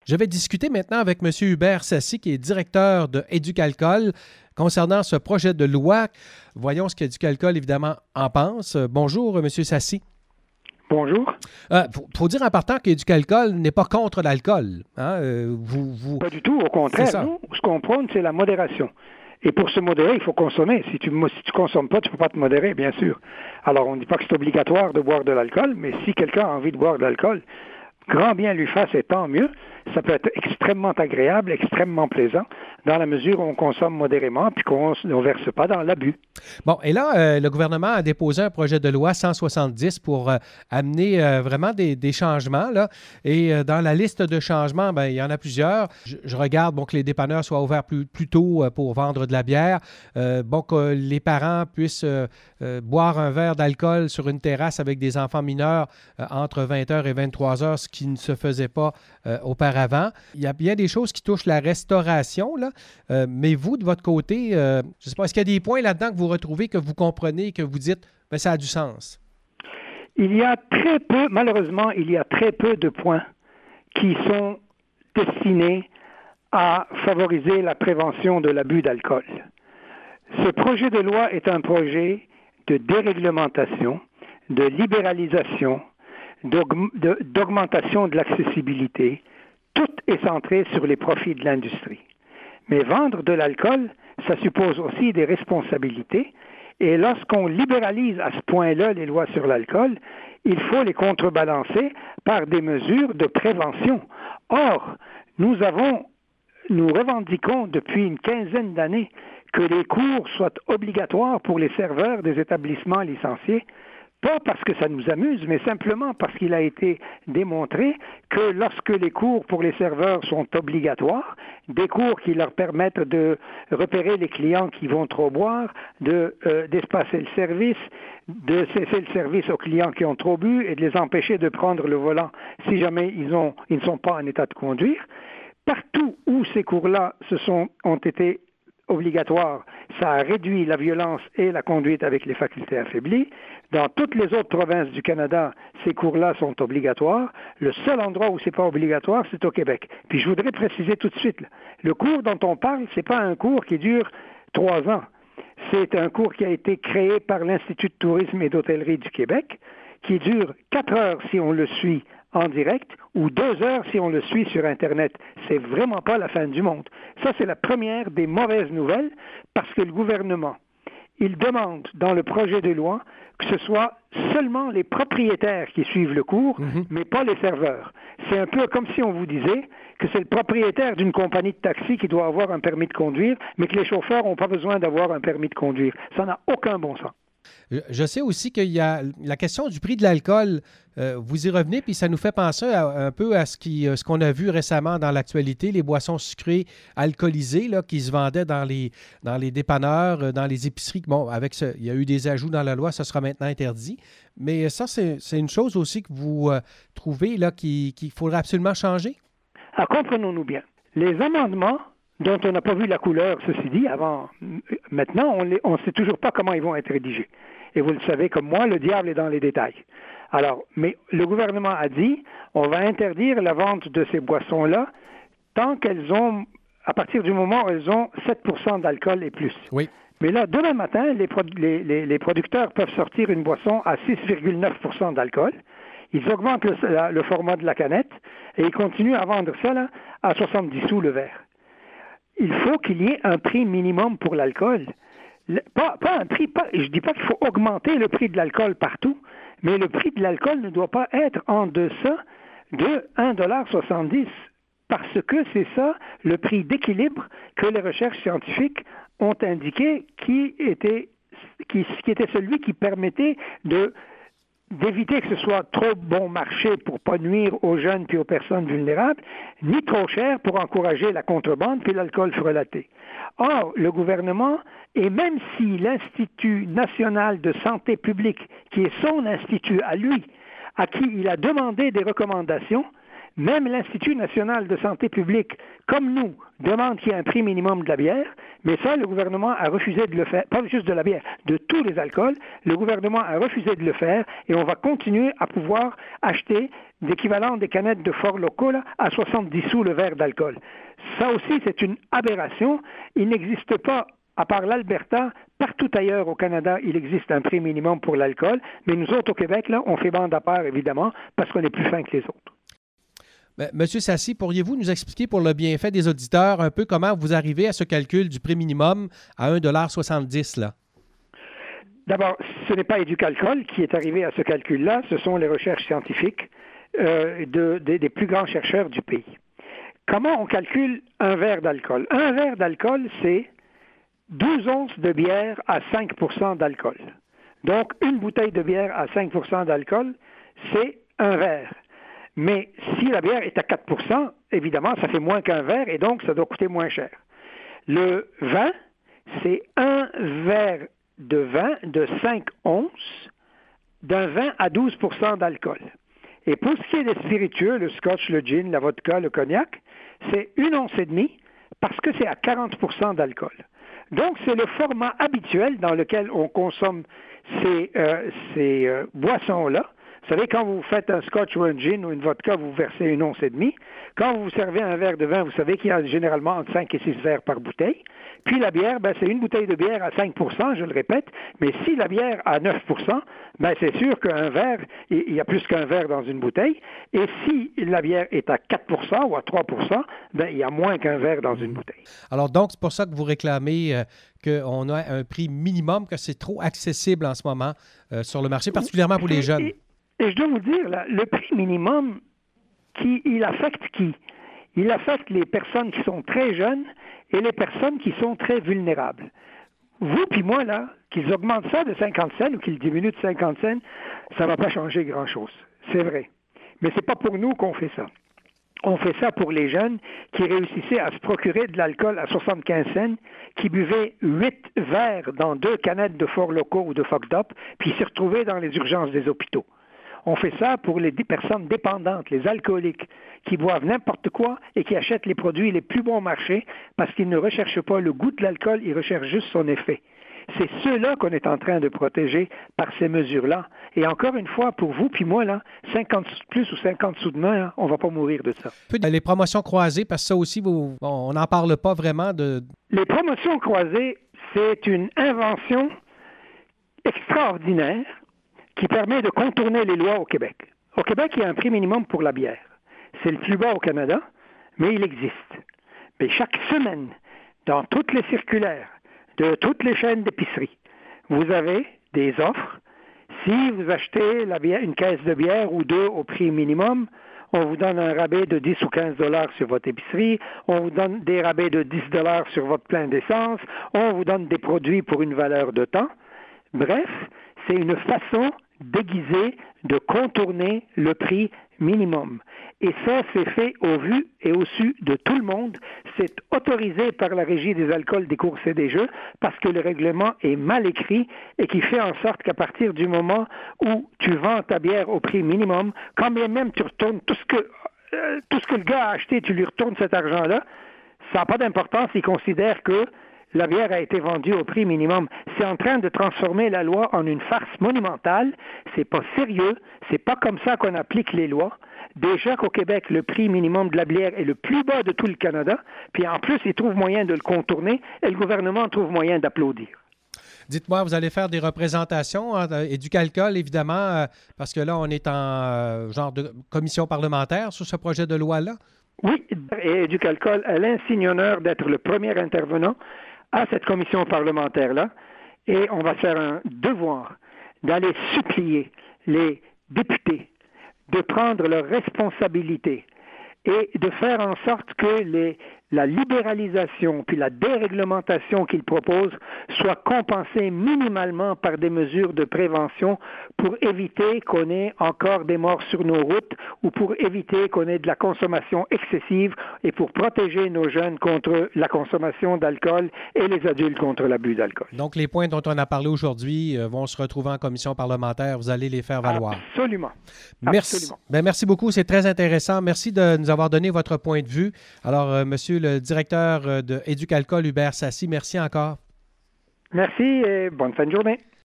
Je vais discuter maintenant avec M. Hubert Sassi, qui est directeur de Éducalcool, concernant ce projet de loi. Voyons ce qu'Éducalcool, évidemment, en pense. Bonjour, M. Sassi. Bonjour. Faut dire en partant qu'Éducalcool n'est pas contre l'alcool. Hein? Pas du tout, au contraire. Nous, ce qu'on prône, c'est la modération. Et pour se modérer, il faut consommer. Si tu consommes pas, tu ne peux pas te modérer, bien sûr. Alors, on ne dit pas que c'est obligatoire de boire de l'alcool, mais si quelqu'un a envie de boire de l'alcool, grand bien lui fasse et tant mieux. Ça peut être extrêmement agréable, extrêmement plaisant, dans la mesure où on consomme modérément puis qu'on ne verse pas dans l'abus. Bon, et là, le gouvernement a déposé un projet de loi 170 pour amener vraiment des changements, là. Et dans la liste de changements, il y en a plusieurs. Je regarde que les dépanneurs soient ouverts plus tôt pour vendre de la bière. Que les parents puissent boire un verre d'alcool sur une terrasse avec des enfants mineurs entre 20h et 23h, ce qui ne se faisait pas auparavant. Il y a bien des choses qui touchent la restauration, là. Mais vous, de votre côté, je ne sais pas, est-ce qu'il y a des points là-dedans que vous retrouvez, que vous comprenez, que vous dites, ça a du sens? Il y a malheureusement, très peu de points qui sont destinés à favoriser la prévention de l'abus d'alcool. Ce projet de loi est un projet de déréglementation, de libéralisation, d'augmentation de l'accessibilité. Tout est centré sur les profits de l'industrie. Mais vendre de l'alcool, ça suppose aussi des responsabilités. Et lorsqu'on libéralise à ce point-là les lois sur l'alcool, il faut les contrebalancer par des mesures de prévention. Or, nous revendiquons depuis une quinzaine d'années que les cours soient obligatoires pour les serveurs des établissements licenciés. Pas parce que ça nous amuse, mais simplement parce qu'il a été démontré que lorsque les cours pour les serveurs sont obligatoires, des cours qui leur permettent de repérer les clients qui vont trop boire, d'espacer le service, de cesser le service aux clients qui ont trop bu et de les empêcher de prendre le volant si jamais ils ne sont pas en état de conduire. Partout où ces cours-là ont été obligatoires, ça a réduit la violence et la conduite avec les facultés affaiblies. Dans toutes les autres provinces du Canada, ces cours-là sont obligatoires. Le seul endroit où c'est pas obligatoire, c'est au Québec. Puis je voudrais préciser tout de suite, là, le cours dont on parle, c'est pas un cours qui dure 3 ans. C'est un cours qui a été créé par l'Institut de tourisme et d'hôtellerie du Québec, qui dure 4 heures si on le suit en direct ou 2 heures si on le suit sur Internet. C'est vraiment pas la fin du monde. Ça, c'est la première des mauvaises nouvelles parce que le gouvernement, il demande dans le projet de loi que ce soit seulement les propriétaires qui suivent le cours, mais pas les serveurs. C'est un peu comme si on vous disait que c'est le propriétaire d'une compagnie de taxi qui doit avoir un permis de conduire, mais que les chauffeurs n'ont pas besoin d'avoir un permis de conduire. Ça n'a aucun bon sens. Je sais aussi qu'il y a la question du prix de l'alcool. Vous y revenez, puis ça nous fait penser un peu à ce qu'on a vu récemment dans l'actualité, les boissons sucrées alcoolisées là, qui se vendaient dans les dépanneurs, dans les épiceries. Bon, il y a eu des ajouts dans la loi, ça sera maintenant interdit. Mais ça, c'est une chose aussi que vous trouvez là, qu'il faudrait absolument changer? Alors, comprenons-nous bien. Les amendements dont on n'a pas vu la couleur, ceci dit, maintenant, on ne sait toujours pas comment ils vont être rédigés. Et vous le savez comme moi, le diable est dans les détails. Alors, mais le gouvernement a dit, on va interdire la vente de ces boissons-là tant qu'elles ont, à partir du moment où elles ont 7% d'alcool et plus. Oui. Mais là, demain matin, les producteurs peuvent sortir une boisson à 6,9% d'alcool. Ils augmentent le format de la canette et ils continuent à vendre ça là, à 70 sous le verre. Il faut qu'il y ait un prix minimum pour l'alcool. Pas un prix, je ne dis pas qu'il faut augmenter le prix de l'alcool partout, mais le prix de l'alcool ne doit pas être en deçà de 1,70 $, parce que c'est ça le prix d'équilibre que les recherches scientifiques ont indiqué qui était celui qui permettait d'éviter que ce soit trop bon marché pour pas nuire aux jeunes puis aux personnes vulnérables, ni trop cher pour encourager la contrebande puis l'alcool frelaté. Or, le gouvernement, et même si l'Institut national de santé publique, qui est son institut à lui, à qui il a demandé des recommandations, même l'Institut national de santé publique, comme nous, demande qu'il y ait un prix minimum de la bière, mais ça, le gouvernement a refusé de le faire, pas juste de la bière, de tous les alcools, le gouvernement a refusé de le faire et on va continuer à pouvoir acheter d'équivalent des canettes de Four Loko là, à 70 sous le verre d'alcool. Ça aussi, c'est une aberration. Il n'existe pas, à part l'Alberta, partout ailleurs au Canada, il existe un prix minimum pour l'alcool, mais nous autres au Québec, là, on fait bande à part, évidemment, parce qu'on est plus fin que les autres. Monsieur Sassi, pourriez-vous nous expliquer pour le bienfait des auditeurs un peu comment vous arrivez à ce calcul du prix minimum à 1,70 $, là? D'abord, ce n'est pas Éducalcool qui est arrivé à ce calcul-là, ce sont les recherches scientifiques des plus grands chercheurs du pays. Comment on calcule un verre d'alcool? Un verre d'alcool, c'est 12 onces de bière à 5 % d'alcool. Donc, une bouteille de bière à 5 % d'alcool, c'est un verre. Mais si la bière est à 4 %, évidemment, ça fait moins qu'un verre et donc ça doit coûter moins cher. Le vin, c'est un verre de vin de 5 onces d'un vin à 12 % d'alcool. Et pour ce qui est des spiritueux, le scotch, le gin, la vodka, le cognac, c'est 1,5 once parce que c'est à 40 % d'alcool. Donc, c'est le format habituel dans lequel on consomme ces boissons-là. Vous savez, quand vous faites un scotch ou un gin ou une vodka, vous versez 1,5 once. Quand vous servez un verre de vin, vous savez qu'il y a généralement entre 5 et 6 verres par bouteille. Puis la bière, c'est une bouteille de bière à 5 %, je le répète. Mais si la bière a 9 %, c'est sûr qu'un verre, il y a plus qu'un verre dans une bouteille. Et si la bière est à 4 % ou à 3 %, il y a moins qu'un verre dans une bouteille. Alors donc, c'est pour ça que vous réclamez qu'on a un prix minimum, que c'est trop accessible en ce moment sur le marché, particulièrement pour les jeunes. Et je dois vous dire, là, le prix minimum, il affecte qui? Il affecte les personnes qui sont très jeunes et les personnes qui sont très vulnérables. Vous puis moi, là, qu'ils augmentent ça de 50 cents ou qu'ils diminuent de 50 cents, ça ne va pas changer grand-chose. C'est vrai. Mais c'est pas pour nous qu'on fait ça. On fait ça pour les jeunes qui réussissaient à se procurer de l'alcool à 75 cents, qui buvaient 8 verres dans 2 canettes de Four Loko ou de Fucked Up, puis s'y retrouvaient dans les urgences des hôpitaux. On fait ça pour les personnes dépendantes, les alcooliques, qui boivent n'importe quoi et qui achètent les produits les plus bons marchés parce qu'ils ne recherchent pas le goût de l'alcool, ils recherchent juste son effet. C'est ceux-là qu'on est en train de protéger par ces mesures-là. Et encore une fois, pour vous puis moi, là, 50 sous de plus ou 50 sous de moins, hein, on ne va pas mourir de ça. Les promotions croisées, parce que ça aussi, on n'en parle pas vraiment de... Les promotions croisées, c'est une invention extraordinaire qui permet de contourner les lois au Québec. Au Québec, il y a un prix minimum pour la bière. C'est le plus bas au Canada, mais il existe. Mais chaque semaine, dans toutes les circulaires de toutes les chaînes d'épicerie, vous avez des offres. Si vous achetez une caisse de bière ou 2 au prix minimum, on vous donne un rabais de 10 ou 15 $ sur votre épicerie, on vous donne des rabais de 10 $ sur votre plein d'essence, on vous donne des produits pour une valeur de temps. Bref, c'est une façon déguisée de contourner le prix minimum. Et ça, c'est fait au vu et au su de tout le monde. C'est autorisé par la Régie des alcools, des courses et des jeux parce que le règlement est mal écrit et qui fait en sorte qu'à partir du moment où tu vends ta bière au prix minimum, quand bien même tu retournes tout ce que le gars a acheté, tu lui retournes cet argent-là, ça n'a pas d'importance. Il considère que la bière a été vendue au prix minimum. C'est en train de transformer la loi en une farce monumentale. C'est pas sérieux. C'est pas comme ça qu'on applique les lois. Déjà qu'au Québec, le prix minimum de la bière est le plus bas de tout le Canada. Puis en plus, ils trouvent moyen de le contourner et le gouvernement trouve moyen d'applaudir. Dites-moi, vous allez faire des représentations et du calcul, évidemment, parce que là, on est en genre de commission parlementaire sur ce projet de loi-là. Oui, et Éducalcool a l'insigne honneur d'être le premier intervenant à cette commission parlementaire-là, et on va faire un devoir d'aller supplier les députés de prendre leurs responsabilités et de faire en sorte que la libéralisation puis la déréglementation qu'ils proposent soient compensées minimalement par des mesures de prévention pour éviter qu'on ait encore des morts sur nos routes ou pour éviter qu'on ait de la consommation excessive et pour protéger nos jeunes contre la consommation d'alcool et les adultes contre l'abus d'alcool. Donc, les points dont on a parlé aujourd'hui vont se retrouver en commission parlementaire. Vous allez les faire valoir. Absolument. Merci. Merci beaucoup. C'est très intéressant. Merci de nous avoir donné votre point de vue. Alors, monsieur le directeur de Éducalcool, Hubert Sassi, merci encore. Merci et bonne fin de journée.